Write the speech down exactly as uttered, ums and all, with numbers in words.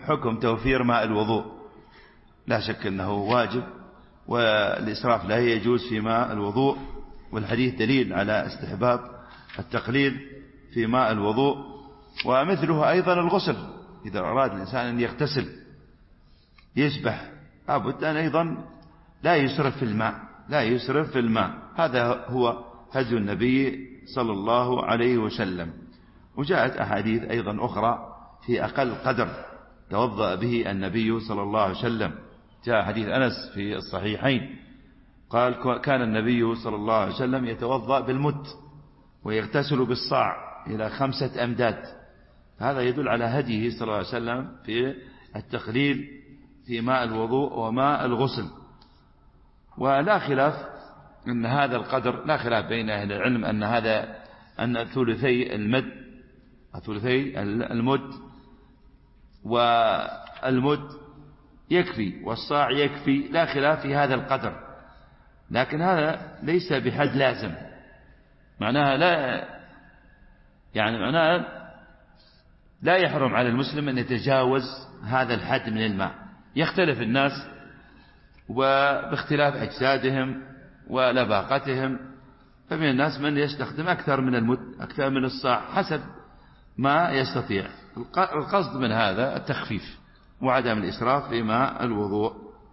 حكم توفير ماء الوضوء. لا شك أنه واجب، والإسراف لا يجوز في ماء الوضوء، والحديث دليل على استحباب التقليل في ماء الوضوء. ومثله أيضا الغسل، إذا أراد الإنسان أن يغتسل يسبح لابد أن أيضا لا يسرف في الماء، لا يسرف في الماء. هذا هو هدي النبي صلى الله عليه وسلم. وجاءت أحاديث أيضا أخرى في أقل قدر توضأ به النبي صلى الله عليه وسلم. جاء حديث أنس في الصحيحين قال كان النبي صلى الله عليه وسلم يتوضأ بالمد ويغتسل بالصاع إلى خمسة أمداد. هذا يدل على هديه صلى الله عليه وسلم في التقليل في ماء الوضوء وماء الغسل. ولا خلاف أن هذا القدر، لا خلاف بين أهل العلم أن هذا أن ثلثي المد ثلثي المد والمد يكفي والصاع يكفي، لا خلاف في هذا القدر. لكن هذا ليس بحد لازم، معناها لا يعني معناها لا يحرم على المسلم أن يتجاوز هذا الحد من الماء. يختلف الناس وباختلاف أجسادهم ولباقتهم، فمن الناس من يستخدم أكثر من المد أكثر من الصاع حسب ما يستطيع. القصد من هذا التخفيف وعدم الإسراف في ماء الوضوء.